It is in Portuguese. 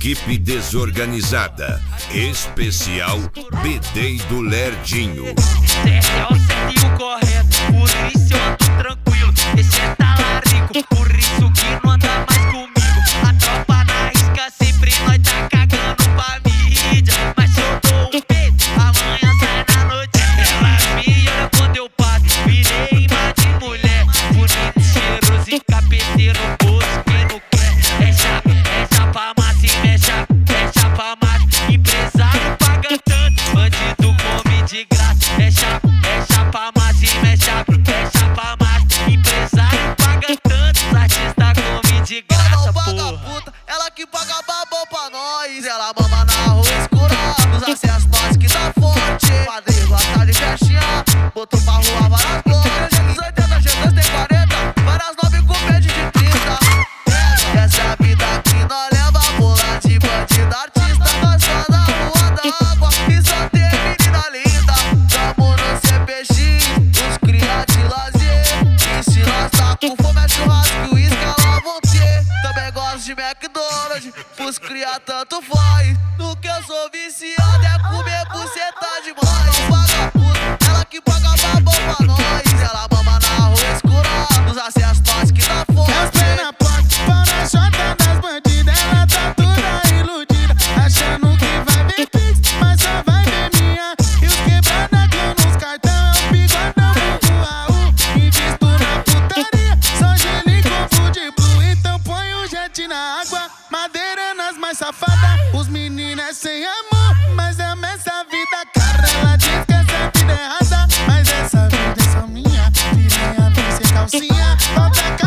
equipe desorganizada. Especial B-Day do Lerdinho. Certo é o certo e o correto, por isso eu ando tranquilo. Esse é talarico, por isso que não anda mais comigo. A tropa na risca, sempre nós tá cagando pra mídia. Mas se eu dou um peito, amanhã sai na notícia. Ela me olha quando eu passo, virei imã de mulher. Bonito, cheiroso e capeteiro, bolso que não quer. É chapa massa e é chapa massa. Empresário paga tanto, bandido come de graça. É chapa massa e é chapa massa. Empresário paga tanto, artista come de graça, porra. Puta, ela que paga babão pra nós. Ela mama na rua escura, nos acessos nós que tá forte. Padrinho gosta de festinha, botou pra rua várias glórias. G280, G240, várias 9 com pede de 30. Essa é a vida que nós leva, bola de bandido artista. Nós só na rua da água e só tem menina linda. Tamo no CPX, os cria de lazer. E se nós tá com fome é churrasco e uísque, ela vão ter. Também gosto de McDonald's, pros cria tanto faz. No que eu sou viciado é comer buceta demais. Vagabunda, ela que paga babão pra nós. Ela mama na rua escura, nos acessos nós que tá forte. As pernas fortes, pau na chota das bandidas. Ela tá toda iludida, achando que vai ver pix, mas só vai ver minha. E os quebrada que nos cartão é o bigodão do Raul. Invisto na putaria, só gelo e copo de blue. Então põe o jet na água, madeira nas mais safadas. Os meninos é sem amor, mas ama essa vida cara. Ela diz que essa vida é rasa, mas essa vida é só minha. Piranha vem sem calcinha, falta